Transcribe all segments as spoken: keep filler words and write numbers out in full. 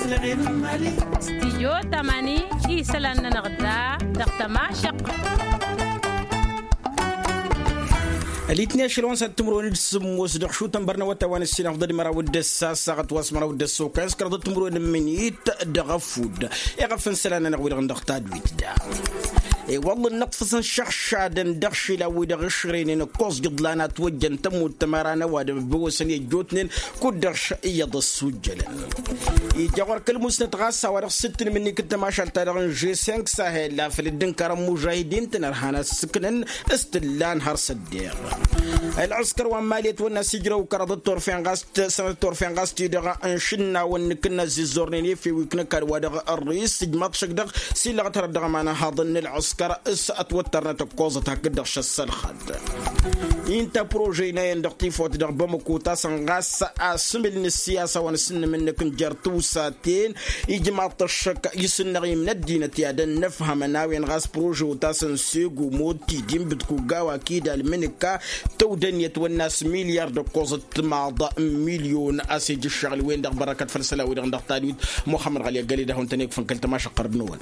استيو تماني يسلن نغدا دقتما شق الاثنين عشرون سنتمرون السم وصدق شو تنبرنا وتوان السنة أفضل مرة ودس ساعة واسمرة ودس سوق أذكر ضد تمرون منيت دغفود يغفن سلنا نقول غندختاد ويتدا اي والله النقص شخشادن دغشي لو دغشرين نقص قدلانا توجن تمو تمرانا واد بوسني جوتنين كدغش يد السجل يجور كل مستغاث ورق ست مني كنت ما شاء الله جي خمسة ساهل لا في الدنكر مجاهدين تنرهانا سكنن استلان هرس الدير العسكر وماليت والناس يجروا كرد الطور في غاست سنه الطور في غاست يدغ انشنا ونكنا زيزورني في ويكنا كار ودغ الرئيس جماط شقدغ سيلا تردغ معنا هاضن العسكر اس اتوترنا تكوزه هكذا الشسل خد انت بروجينا يندقتي فوت دغ بمكوتا سنغاس اسمل السياسه ونسن منك جرتو ساتين يجماط الشك يسنغي من الدينه يا نفهم ناوي نغاس بروجو تاسن سيغو موتي ديم بتكو غاوا كيدا المنكا تودنية والناس مليار دكوزة معضاء مليون أسيج الشغل وين دغ بركة فلسلة وين دغ تاليد محمد غالي قالي ده هون تنيك فنكلت ما شقر بنول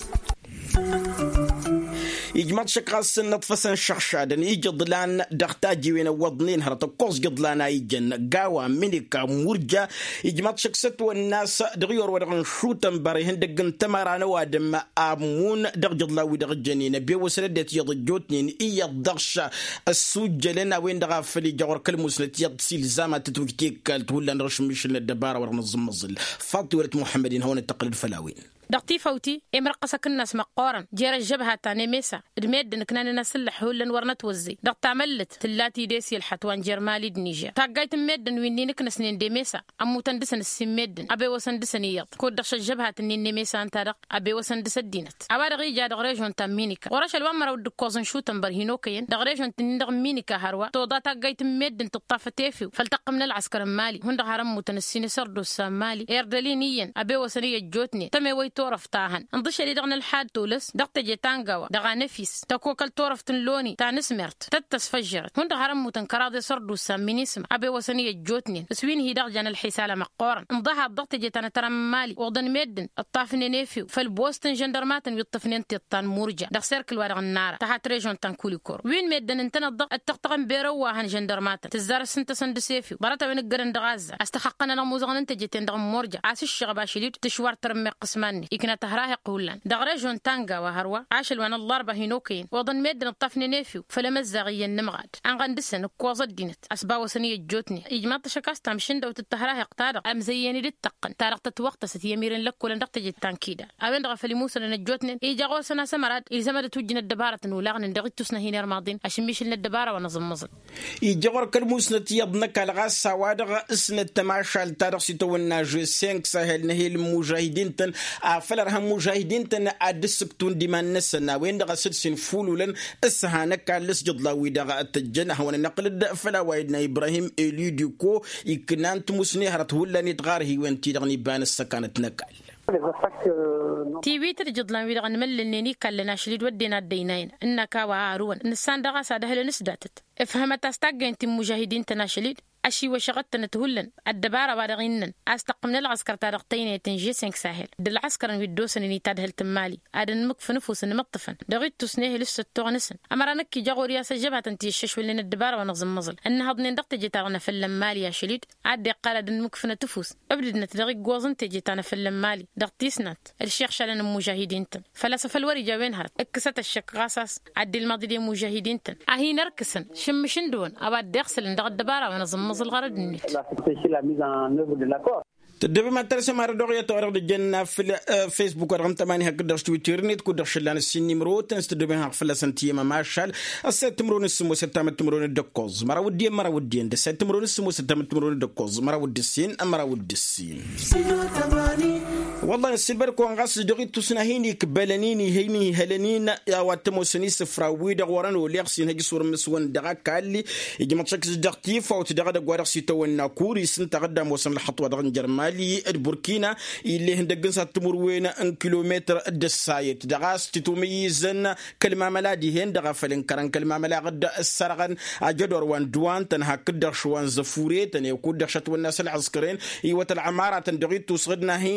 يجمع شقاس سنة فسن شخشادن يجد لان دختاجي وين وضنين هرت قوس قد لنا يجن قاوة منيكا مرجا يجمع شقست والناس دغيور ودغن شوتن بريهن دقن تمرانا وادم آمون دغجد لاوي دغ جنين بيوسردت يضجوتنين إيا دغش السجلنا وين دغا فلي جور كل مسلت يضسيل زامة تتوكتيك تولى نرش مشل الدبارة ورنظم الظل فاطي ولد محمدين هون التقليد فلاوين دقتي فوتي امرقصك الناس مقارن جير الجبهة تاني ميسا الميد نكنا نسلح هولن ورنت وزي دقت عملت تلاتي ديسي الحتوان جرمالي دنيجا تاقايت ميدن ويني نكنا سنين دي ميسا امو تندسن السميدن ابي وسندسن يض كود دقش الجبهة تنين ميسا انت دق ابي وسندس الدينت ابا دغي جا دغريجون تامينيكا ورش الوامر ودكوزن شو تنبرهينوكين دغريجون تنين دغ مينيكا هروا توضا تاقايت ميدن تطاف تيفيو فالتق من العسكر المالي هون دغ متنسيني سردو السامالي ايردلينيين ابي وسنية جوتني تمي تورف تاهن انضش اللي دغنا الحاد تولس دقت جيتانغاوا دغا نفيس تكوكل تورف تنلوني تاع نسمرت تتس فجرت هون دغرم متنكراضي سردو سامينيسم ابي وسنيه جوتني سوين هي دغجن الحساله مقورن انضها ضغط جيتانا ترم مالي وغدن ميدن الطافن نيفيو فالبوستن جندرماتن يطفنين تيطان مورجا دغ سيركل ورغ النار تحت ريجون تنكولي كور وين ميدن انت نضغ التقطقن بيرو هان جندرماتن تزار سنت سندسيفيو برتا وين القرن دغاز استحقنا نموزغن انت جيتين دغ مورجا عاس الشغباشلي تشوار ترمي قسماني يكنا تهراه قولان دغريجون تانغا وهروا عاشل وان الضربه هينوكين وضن ميدن الطفن نيفيو فلمزغي النمغاد ان غندسن كوز الدينت اسبا وسنيه جوتني اجماط شكاست مشند وتتهراه قطار ام زيني للتقن تارقت وقت ستيميرن لك ولا دقت جتان كيدا اوين دغ فليموس نجوتن ايجا غوسنا سمرات الزمد توجن الدباره ولاغن دغتسنا هنا رمادين اشميش الدباره ونظم مزل ايجا غور كلموسنا تيضنك الغاس سوادغ اسن التماشى تاريخ ستونا جو خمسة سهل نهي المجاهدين تن فلرهم مجاهدين تن ادسكتون ديمان نسنا وين دغ سدسن فولولن اسهانك لسجد لاوي دغ التجن هون نقل فلا وايدنا ابراهيم اليو ديكو يكنان تمسني هرت ولا نتغار هي وين تيغني بان السكانت نقل تيويتر جدلان ويدغ نملني كلنا شليد ودينا الدينين انك وعاروان نسان دغ ساده لنسداتت افهمت استاغنت مجاهدين تناشليد أشي وشغت نتهلن الدبارة بارغينن أستقمنا العسكر تارقتين تنجي سنك ساهل دل عسكر ويدوسن إني تادهل تمالي أدن مك فنفوس نمطفن دغيت تسنيه لسه تغنسن أمر نكي جاغو رياسة جبهة تنتي الشش ولين الدبارة ونظم مظل أن هضنين دقت جيتاغنا في اللمالي يا شليد عدي قال دن مك فن تفوس أبدنا تدغي جوزن تجيتانا في اللمالي دقتي سنات الشيخ شالن المجاهدين تن فلسفة الوري جاوين هرت اكست الشك غاساس عدي الماضي دي مجاهدين تن أهي نركسن شم شندون أباد ديغسل ندغ الدبارة ونظم الغرض تدبي ما ترسم مار دوغيا تورق دجنا في فيسبوك رقم ثمانية هكذا تويتر نت كود شلان السن نمرو تنستدبي هاك في لسنتي ما ماشال الست تمرون السمو ستة تمرون الدكوز مرا ودي مرا ودي اند ست تمرون السمو ستة تمرون الدكوز مرا ودي السين مرا ودي السين والله السيبر كون غاس دوغي تسناهيني كبلانيني هيني هلنين يا واتموسني سفراوي دغوران وليخسين هجي صور مسون دغا كالي يجي ماتشك دغتي فوت دغا دغوار سيتونا كوري سنت قدام وصل الحطوه دغ جرمالي البوركينا اللي هندقن ساتمر وين ان كيلومتر دسايت دغاس تتميزن كلمه ملادي هند دغا فلن كران كلمه ملا قد السرغن اجدور وان دوان تن هكدر شوان زفوري تن يكون دخشت والناس العسكرين ايوه العماره تندغي تصغدنا هنا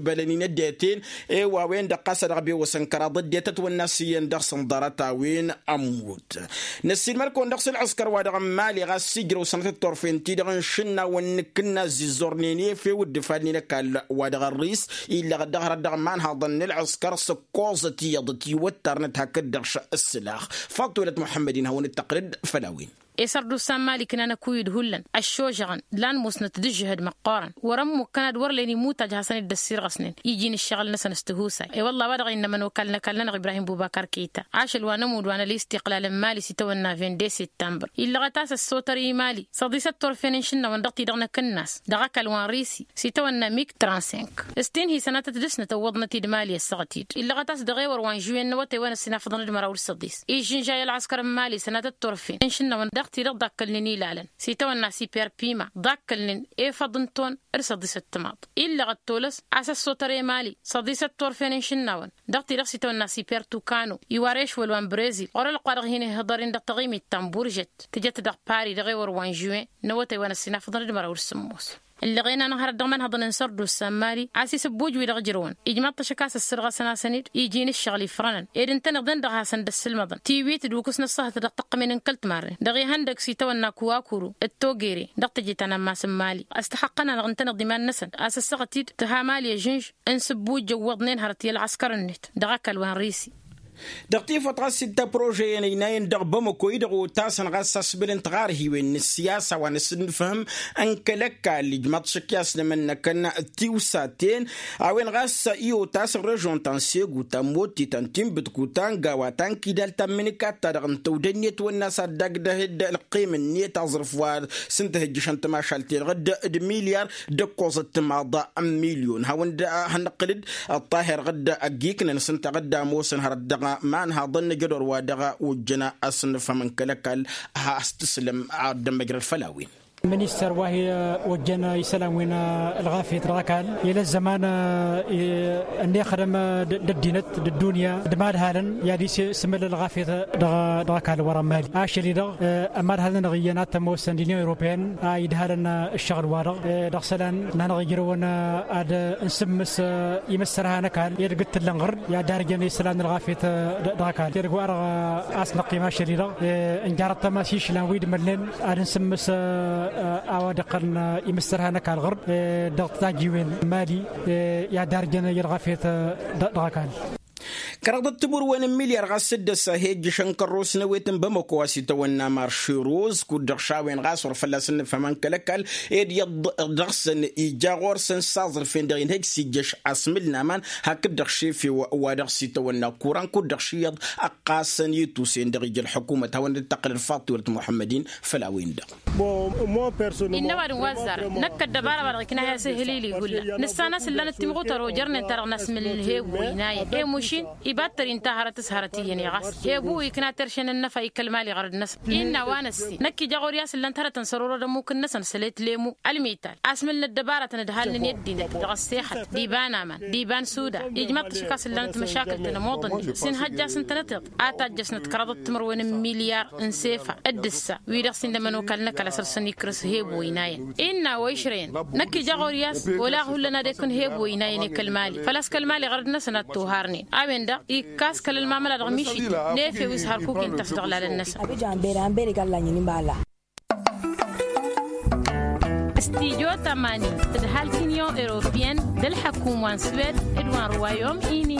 بلنين الديتين إيه وين دقاسة ربي وسنكرا ضد ديتت والناسيين دخس ضرتا وين أموت نسيل مركون دخس العسكر وادغ مالي غا سجر وسنة الطرفين تيدغن شنا ونكنا زيزورنيني في ودفانينا كال وادغ الرئيس إلا غدغ ردغ مان هضن العسكر سكوزتي يضتي وترنت هكدغش السلاح فاطولة محمدين هون التقريد فلاوين إسردو سامالي كنا كويد هولن الشوجغن لان موسنة دجهد مقارن ورمو كانت ورليني موتا جهساني الدسير غسنين يجيني الشغل نسان استهوسا اي والله بدغ إنما نوكلنا كلنا إبراهيم بوبكر كيتا عاش الوانمود وانا الاستقلال مالي ستونا فين دي سبتمبر إلا غتاس السوتري مالي صديسة طرفين شنا وندقتي دغنا كناس دغاك الوان ريسي ستونا ميك خمسة استين هي سنة تدسنا توضنا تيد مالي السغتيد إلا غتاس دغيور وان جوين نواتي وانا السنة فضنا دمراول السديس إيجين جاي العسكر مالي سنة الطرفين شنا وندق تيرق داكلني لالن سيتونا سيبير بيما داكلن اي فضنتون ارصديس التماط الا غتولس اساس سوتري مالي صديس الطرفين شناون دقتي رق سيتونا سيبير توكانو يواريش والوان برازيل اور القرغ هنا هضرين دق تغيمي التنبور جت تجت دق باري دغي ور وان جوين نوتي وانا سينا فضل دمر السموس اللي غينا نهار الدغمان هضن نسردو السماري عاسي سبوج ويدغ جرون اجماع تشكاس السرغه سنا سنيد يجيني الشغل فرنن ايدن تنغدن دغها سند السلمضن تيويت دوكس نصها تدق تق من انكلت مار دغي هندك سيتونا كواكورو التوغيري دق جيتنا ما سمالي استحقنا نغنتن ضمان نسن اساس سغتيد تهامالي جنج ان سبوج جوضنين هرتي العسكر النت دغك الوان ريسي دقتي فترة ستة بروجي ينين دغبم كويدغو تاسن غاسس بلنتغار هيوين السياسة ونسن فهم أنك لك اللي جمعت شكياس لمن كان تيوساتين أوين غاس إيو تاس رجون تنسيغو تموتي تنتيم بتكوتان غواتان كيدال تمنكات تدغن تودنيت والناس دق دهد القيم النيت أظرفوار سنته جشان تماشالتين غد مليار دقوز التماضى مليون هاون هنقلد الطاهر غد أجيكنا نسنت غد موسن هرد ما أنها ظن جدر ودغا وجنا أصنف من كلكال هاستسلم عدم مجرى الفلاوين منيستر وهي وجنا يسلمون الغافية راكال إلى الزمان أن يخدم الدينة الدنيا دمار هالن يدي سمل الغافية راكال ورا مالي عاشري دغ أمر هالن غيانات موسن دينية أوروبيان عيد هالن الشغل ورا دغسلان نغيرون عاد نسمس يمسرها نكال يرقت اللنغر يا دارجن يسلان الغافية راكال يرقوا أرغ أصنقي ما شري دغ إن جارت ما سيش لانويد ملن عاد نسمس أوادقن يمسرها نكال الغرب ضغط تاجيوين مالي يا دارجنا يرغفيت دراكان كرغد تبور وين مليار غاسد سهيج شنكروس نويتن بمكواسي تونا مارشيروز كودر شاوين غاسور فلاسن فمان كلكال ايد يدرسن ايجاغور سن سازر فين دين هيك سيجش اسملنا مان هكدر شي في ودرسي تونا كوران كودر شي اقاسن يتوسين درج الحكومه تون تقرير فاطمه محمدين فلاوين دا مو بيرسونيل انما وزر نك الدباره بركنا هي سهليلي يقول نساناس اللي نتمغوتر وجرن ترى ناس من الهيب وينايه اي مشين يبتر انتهر تسهرتي يعني غاس هيبو يكنا ترشن النفا يكلمالي غرد نس إن وانسي نكي جاغور ياس اللي انتهر تنسرور ممكن نسن سليت ليمو الميتال اسمل الدباره ندهال ندي دغسيخه ديبان من ديبان سودا يجمع تشكاس اللي انت مشاكل تنموطن سن حجا سنتنت اتاجس نتكرد تمرون مليار انسيفا ادسا ويدخسن لما وكلنا كلا سرسن يكرس هيبو ويناين إن ويشرين نكي جاغور ياس ولا هو لنا ديكن هيبو ويناين كلمالي فلاس كلمالي غرد نسن توهارني أبدا إيكاس كل المعاملة رغميشي نافي ويسهر كوكين تفضل على الناس استيجو تماني تدهال كينيو إيروبيان دل حكومة سويد إدوان روايوم إيني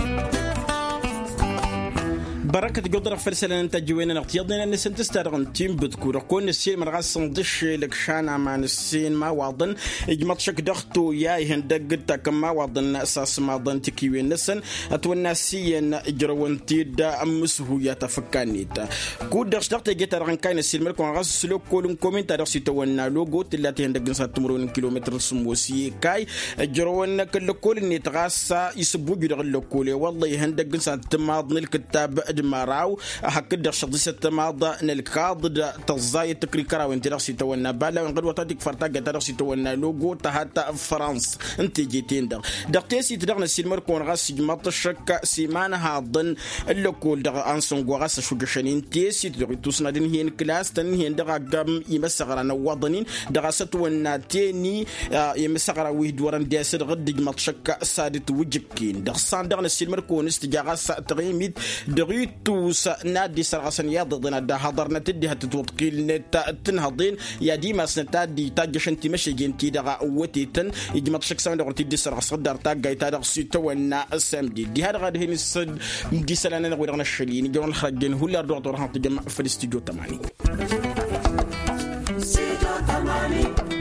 بركة قدرة فرسلة أنت جوينا نقطيضنا أن سنت استرغن تيم بتكور كون السين من غاس صندش لكشانا مع السين ما وضن إجماع شك دختو يا هندق تكما وضن أساس ما ضن تكيوين نسن أتونا سين جروان تيدا أمسه يتفكانيتا كود دخش دخت جت رغن كاين السين ملك غاس سلوك كلهم كومنت درسي تونا لوجو تلاتي هندق نسات تمرون كيلومتر سموسي كاي جروان كل كل نتغاس يسبوج دغل كولي والله هندق نسات تماضن الكتاب دماراو هكذا شخص ستماضى نلكاض تزاي تكريكرا وانت راسي تونا بالا ونقول وطاتك فرتاق تراسي تونا لوجو تهاتا فرنسا انت جيتين دغ دقتيسي تدغنا سيلمر كون غاس جمطشك سيمانه هاضن اللوكول دغ انسون غاس شوجشنين تيسي توسنا دين هين كلاس تن هين دغ قام يمسغرنا وضنين دغ ستونا تيني يمسغرا ويد ورن ديسر غد جمطشك سادت وجكين دغ سان دغنا سيلمر كون استجاغاس تغيميد دغيتوس نادي سرغسن يضدنا دا حضرنا تدي هتتوقيل نتا تنهضين يا ديما سنتا دي تاجشن تمشي جنتي دغ وتيتن يجمطشك سان دغ تدي سرغس قدر تاغاي تاع سيتونا سامدي دي هذا غادي هني الصد دي سلانا نغير نشلين جون خرجين هولا دور دور هانت جمع في الاستوديو ثمانية